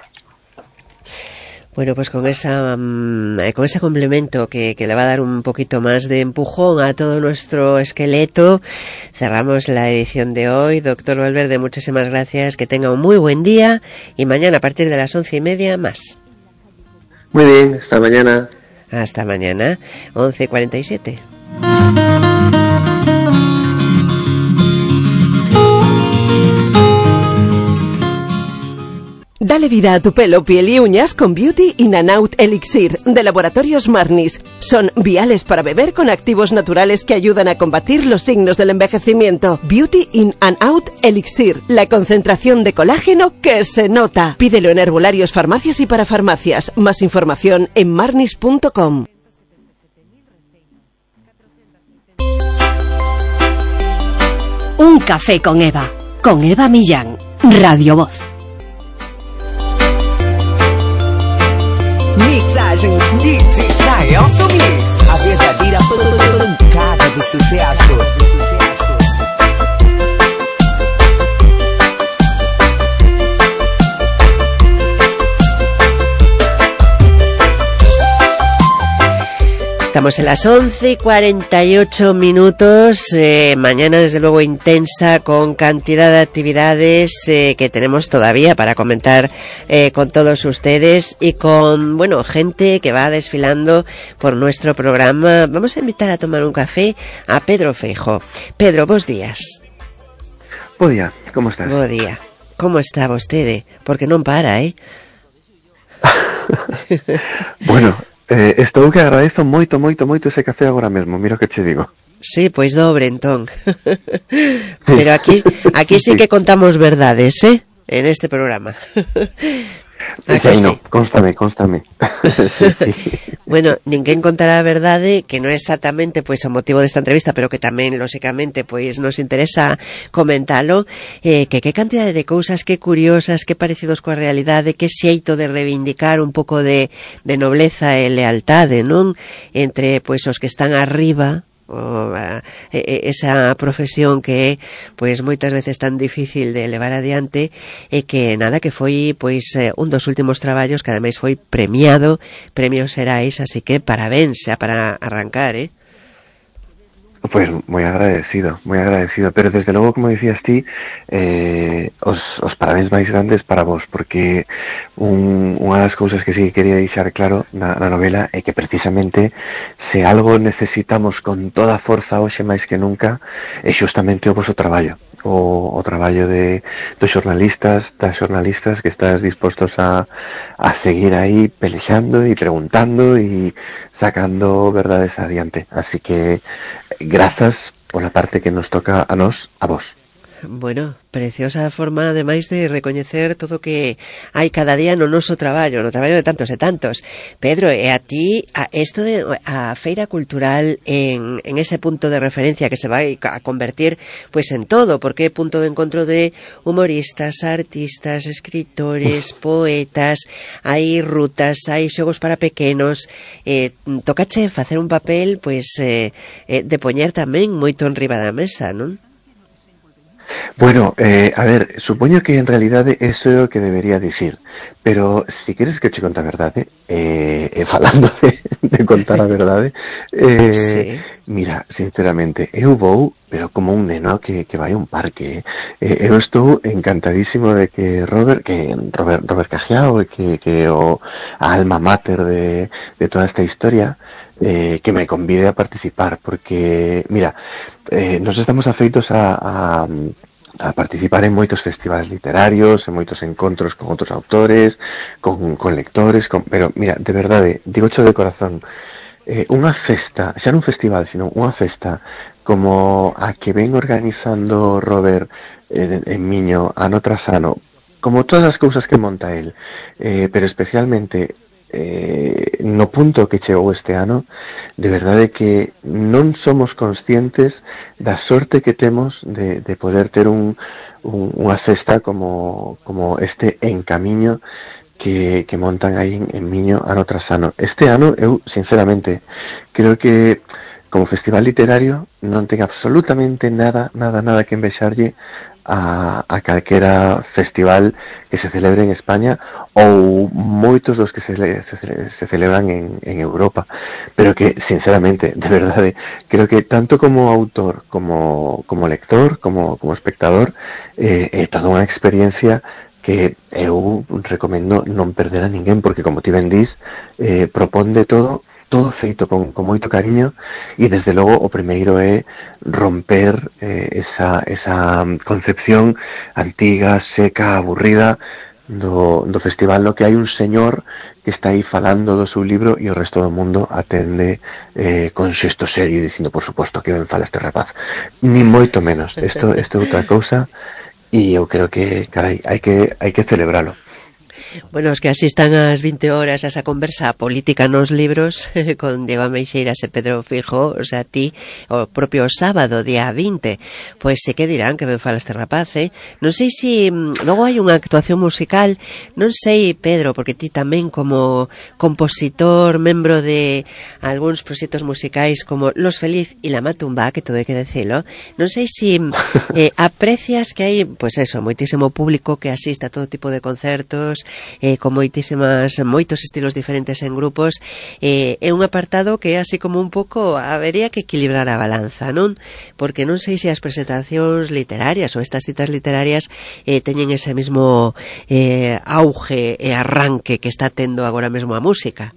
Bueno, pues con ese complemento que le va a dar un poquito más de empujón a todo nuestro esqueleto, cerramos la edición de hoy. Doctor Valverde, muchísimas gracias, que tenga un muy buen día y mañana a partir de las 11:30 más. Muy bien, hasta mañana. Hasta mañana, 11:47. Dale vida a tu pelo, piel y uñas con Beauty in and Out Elixir de Laboratorios Marnis. Son viales para beber con activos naturales que ayudan a combatir los signos del envejecimiento. Beauty in and Out Elixir, la concentración de colágeno que se nota. Pídelo en herbolarios, farmacias y parafarmacias. Más información en marnis.com. Un café con Eva Millán, Radio Voz. Mixagens DJ Elson Mix, a verdadeira pancada do sucesso. Estamos en las 11:48. Mañana desde luego intensa, con cantidad de actividades que tenemos todavía para comentar con todos ustedes y con, gente que va desfilando por nuestro programa. Vamos a invitar a tomar un café a Pedro Feijóo. Pedro, bos días. Bo día, como estás? Bo día. Como está vostede? Porque non para, Bueno, estou que agradezo moito ese café agora mesmo, mira o que che digo. Sí, pois dobre entón. Pero aquí sí que contamos verdades, en este programa. Sí, no, constame. Sí. Bueno, ninguén contará a verdade, que non é exactamente o motivo desta entrevista, pero que tamén, lóxicamente, nos interesa comentalo, que cantidade de cousas, que curiosas, que parecidos coa realidade, que xeito de reivindicar un pouco de nobleza e lealtade, non? Entre, os que están arriba, esa profesión que é moitas veces tan difícil de levar adiante e que foi un dos últimos traballos que ademais foi premiado, Premios Xerais, así que parabéns xa para arrancar, Pues moi agradecido, pero desde logo, como dicías ti, os parabéns máis grandes para vos, porque unha das cousas que sí quería deixar claro na novela é que precisamente se algo necesitamos con toda a forza hoxe máis que nunca é xustamente o voso traballo, o traballo dos xornalistas, das xornalistas que estás dispostos a seguir aí pelexando e preguntando e sacando verdades adiante. Así que grazas pola parte que nos toca a nós, a vos. Bueno, preciosa forma ademais de recoñecer todo o que hai cada día no noso traballo, no traballo de tantos e tantos. Pedro, e a ti, isto de a feira cultural en ese punto de referencia que se vai a convertir pues en todo, porque é punto de encontro de humoristas, artistas, escritores, poetas, hai rutas, hai xogos para pequenos, tocache facer un papel pues de poñer tamén moito enriba da mesa, non? Bueno, a ver, supoño que en realidade eso é o que debería dicir, pero si queres que che conte a verdade, falando de contar a verdade, sí. Mira, sinceramente, eu vou, pero como un neno que vai a un parque, eu estou encantadísimo de que Robert Cajiao, que o a alma mater de toda esta historia, que me convide a participar, porque, mira, nos estamos afeitos a participar en moitos festivales literarios, en moitos encontros con outros autores, con lectores, pero mira, de verdade, digo de corazón, unha festa, xa non un festival, sino unha festa como a que ven organizando Robert en Miño ano tras ano, como todas as cousas que monta el, pero especialmente no punto que chegou este ano, de verdade que non somos conscientes da sorte que temos de poder ter unha festa como este En Camiño que montan aí en Miño ano tras ano. Este ano, eu, sinceramente, creo que como festival literario non ten absolutamente nada que envexarlle a calquera festival que se celebre en España ou moitos dos que se celebran en Europa, pero que, sinceramente, de verdade, creo que tanto como autor, como lector, como espectador, é toda unha experiencia que eu recomendo non perder a ninguén, porque, como ti ben dís, propón de todo feito con moito cariño, e desde logo o primeiro é romper esa concepción antiga, seca, aburrida do festival, no que hai un señor que está aí falando do seu libro e o resto do mundo atende con xesto serio dicindo, por suposto, que ben fala este rapaz. Ni moito menos, isto é outra cousa, e eu creo que, carai, hai que celebralo. Bueno, os que asistan ás 20 horas a esa conversa política nos libros con Diego Ameixeiras e Pedro Fijo, o sea, ti, o propio sábado, día 20, pois se que dirán que ben fala este rapaz, Non sei se logo hai unha actuación musical, non sei, Pedro, porque ti tamén como compositor, membro de algúns proxectos musicais como Los Feliz e La Matumba, que todo hai que decilo, non sei se aprecias que hai, pois eso, moitísimo público que asiste a todo tipo de concertos, con moitos estilos diferentes en grupos, é un apartado que é así como un pouco habería que equilibrar a balanza, non? Porque non sei se as presentacións literarias ou estas citas literarias teñen ese mismo auge e arranque que está tendo agora mesmo a música.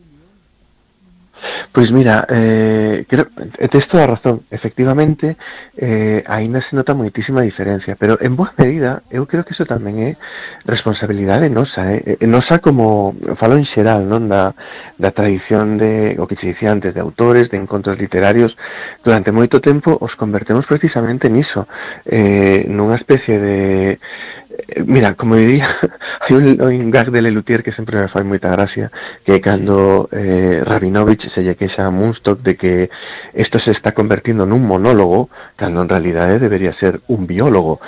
Pois mira, creo, tes toda a razón, efectivamente aínda se nota moitísima diferencia, pero en boa medida eu creo que iso tamén é responsabilidade nosa, nosa como falo en xeral, non, da tradición de, o que se dicía antes, de autores, de encontros literarios. Durante moito tempo os convertemos precisamente niso, nunha especie de, mira, como diría, hai un gag de Lelutier que sempre me fai moita gracia, que cando Rabinovich se lle queixa a Munstock de que isto se está convertindo nun monólogo, cando en realidade debería ser un biólogo.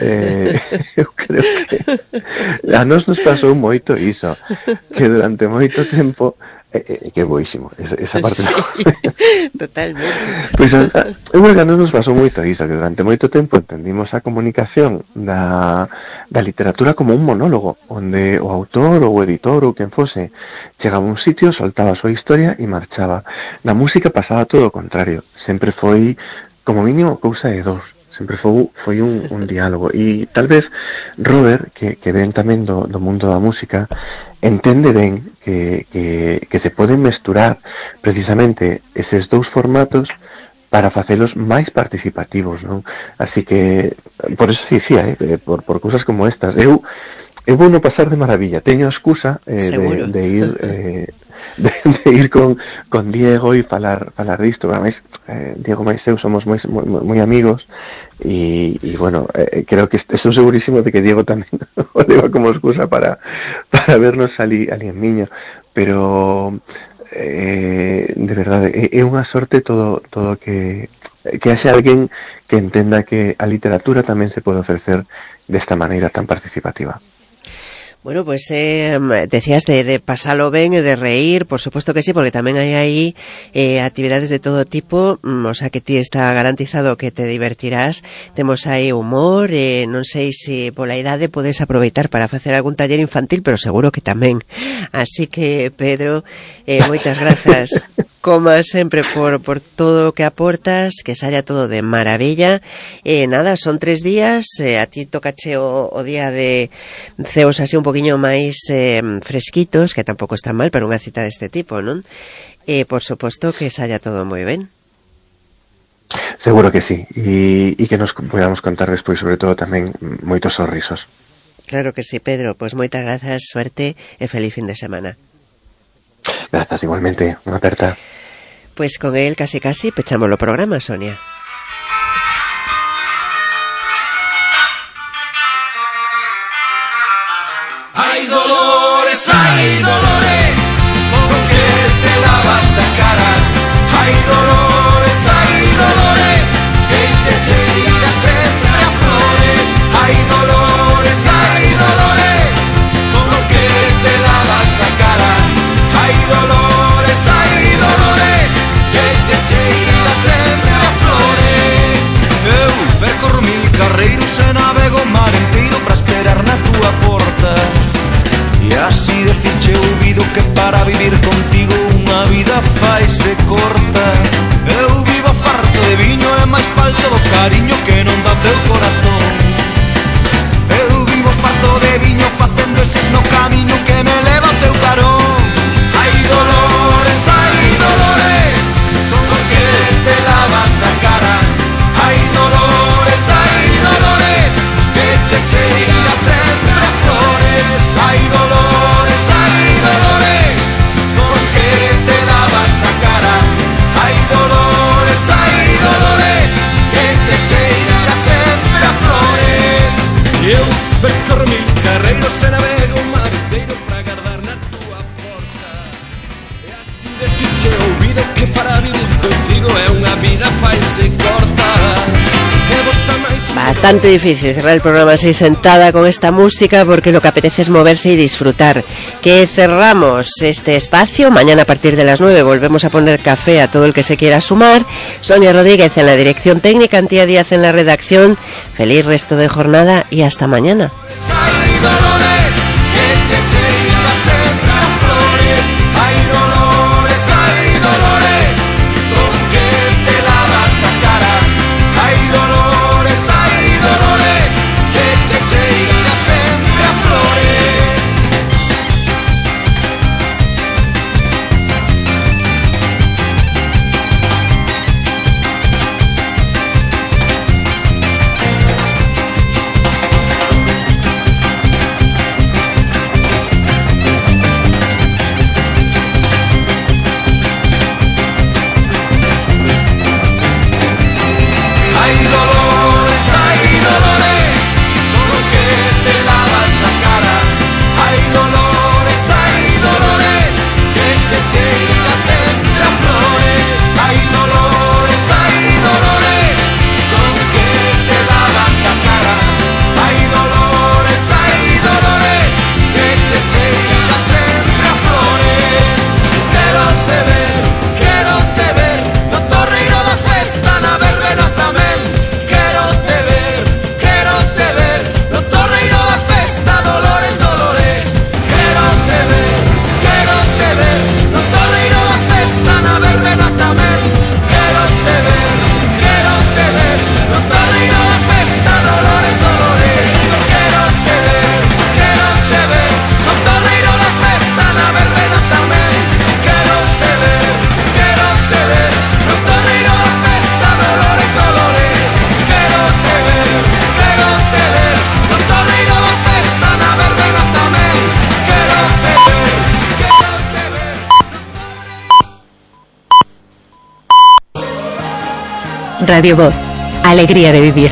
Eu creo que a nos pasou moito iso, que durante moito tempo que boísimo, esa parte. Sí, totalmente. Pois eu creo que a nos pasou moito iso, que durante moito tempo entendimos a comunicación da literatura como un monólogo, onde o autor ou o editor ou quen fose chegaba a un sitio, soltaba a súa historia e marchaba. Na música pasaba todo o contrario, sempre foi como mínimo cousa de dos. Sempre foi un diálogo, e tal vez Robert, que ven tamén do mundo da música, entende ben que se poden mesturar precisamente eses dous formatos para facelos máis participativos, non? Así que, por eso dicía, por cousas como estas, eu vou no pasar de maravilla, teño a excusa de ir con Diego e falar disto. Ademais, Diego máis eu somos moi amigos e bueno, creo que estou segurísimo de que Diego tamén o leva como excusa para vernos ali en Miño, pero de verdade é unha sorte todo que haxe alguén que entenda que a literatura tamén se pode ofrecer desta maneira tan participativa. Bueno, pues decías de pasarlo ben e de reír, por supuesto que sí, porque tamén hai aí actividades de todo tipo, o sea que ti está garantizado que te divertirás. Temos aí humor, non sei se pola idade podes aproveitar para facer algún taller infantil, pero seguro que tamén. Así que, Pedro, moitas grazas como sempre por todo o que aportas, que saia todo de maravilla. Nada, son 3 días, a ti tocache o día de ceos así un poquinho máis fresquitos, que tampouco está mal para unha cita deste tipo, non? Por suposto que saia todo moi ben. Seguro que sí, e que nos podamos contar despois, sobre todo tamén moitos sorrisos. Claro que sí, Pedro, pois moitas grazas, suerte e feliz fin de semana. Grazas, igualmente, unha aperta. Pues con él casi pechamos o programa, Sonia. Hay dolores, ¿con qué te lavas la cara? Hay dolores, que te irás siempre a flores. Hay dolores, ¿con qué te lavas la cara? Hay dolores, que te irás siempre a flores. Eu percorro 1000 carreiros e navego o mar inteiro para esperar na tua porta. E así decirche ouvido que para vivir contigo unha vida faise corta. Eu vivo farto de viño e máis falto do cariño que non dá teu corazón. Eu vivo farto de viño facendo eses no camiño que me leva ao teu carón. Hai dolores, con que te lavas a cara. Hai dolores, que che cheira sempre a flores. Hai dolores, con que te lavas a cara. Hai dolores, que che cheira sempre a flores. Eu percorro 1000 carreiros e navego o mar inteiro para guardar na tua porta. E así decirche ouvido que para vivir contigo é unha vida faise corta. Bastante difícil cerrar el programa así sentada con esta música, porque lo que apetece es moverse y disfrutar. Que cerramos este espacio. Mañana a partir de las 9 volvemos a poner café a todo el que se quiera sumar. Sonia Rodríguez en la dirección técnica, Antía Díaz en la redacción. Feliz resto de jornada y hasta mañana. Radio Voz. Alegría de vivir.